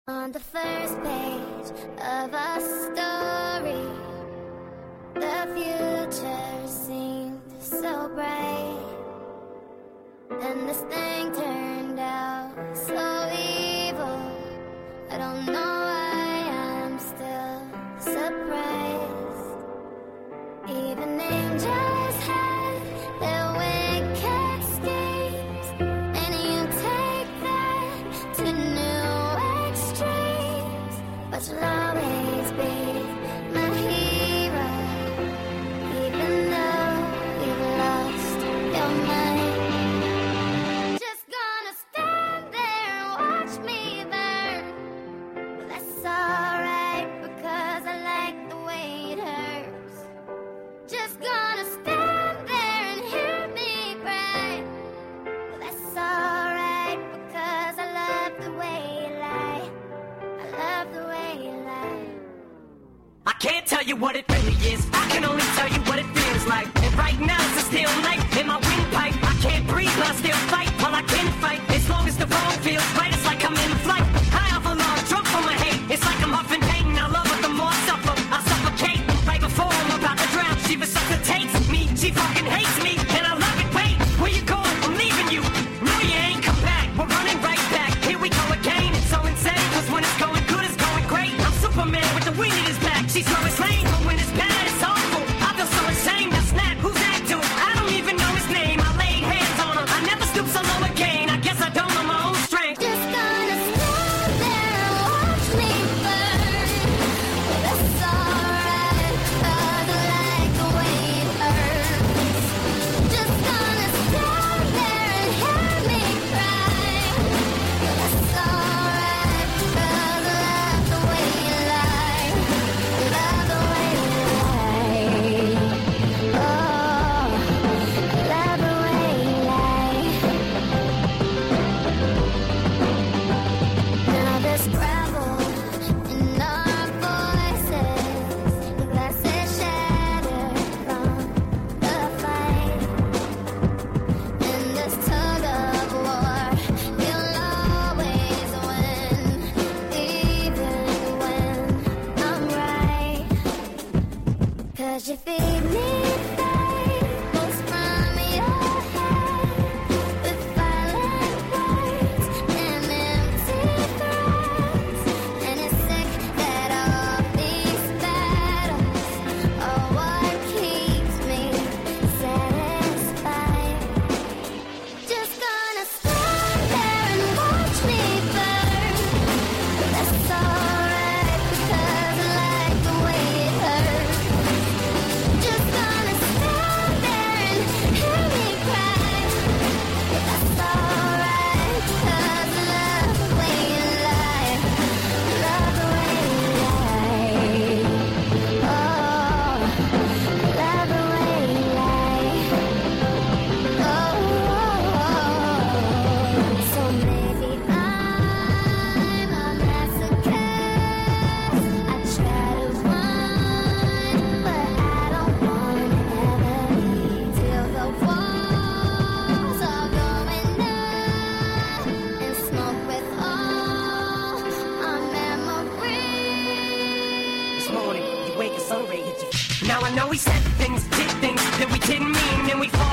On the first page of a story, the future seemed so bright. Then this thing turned out so evil. I don't know why I'm still surprised. Even angels have their wicked schemes, and you take that to new extremes. But you'll always be my hero, even though you've lost your mind. Just gonna stand there and watch me burn. But that's alright, because I like the way it hurts. Just gonna stand there and hear me cry. But that's alright, because I love the way you lie. I love the way you lie. I can't tell you what it really is. I can only tell you what it feels like. And right now it's a steel knife in my windpipe. I can't breathe, but I still fight. While I can fight, as long as the road feels right, it's like I'm in flight. High off a log, drunk from my hate. It's like I'm huffing pain. I love her, the more I suffer, I suffocate. Right before I'm about to drown, she resuscitates me. She fucking hates me, and I love it. Wait, where you going? I'm leaving you. No, you ain't come back. We're running right back. Here we go again. It's so insane, cause when it's going good, it's going great. I'm Superman with the wind in his back. She's so lame, but when it's bad, it's awful. I feel so ashamed. I snap, who's that dude? I don't even know his name. I laid hands on him. I never stoop so low again. I guess I don't know my own strength. Just gonna stand there and watch me burn. That's alright, 'cause I like the way it hurts. Just gonna stand there and hear me cry. That's alright, 'cause I love the way you lie. Love the way you lie. Oh, love the way you lie. Now there's gravel in our voices, the glass is shattered from the fight. In this tug of war, you'll always win, even when I'm right. 'Cause you feed me fables from your head, with violent words and empty threats. And it's sick that all these battles are what keeps me satisfied. Just gonna stand there and watch me burn. That's alright, because I like the way it hurts. Just gonna stand there and hear me cry. That's alright, 'cause I love the way you lie. Love the way you lie. Oh, love the way you lie. Oh, so maybe I'm a masochist. I try to run, but I don't wanna ever leave till the walls are going up and smoke with all our memories. This morning, you wake up, sun ray hit you. Now I know we said things, did things that we didn't mean, and we fall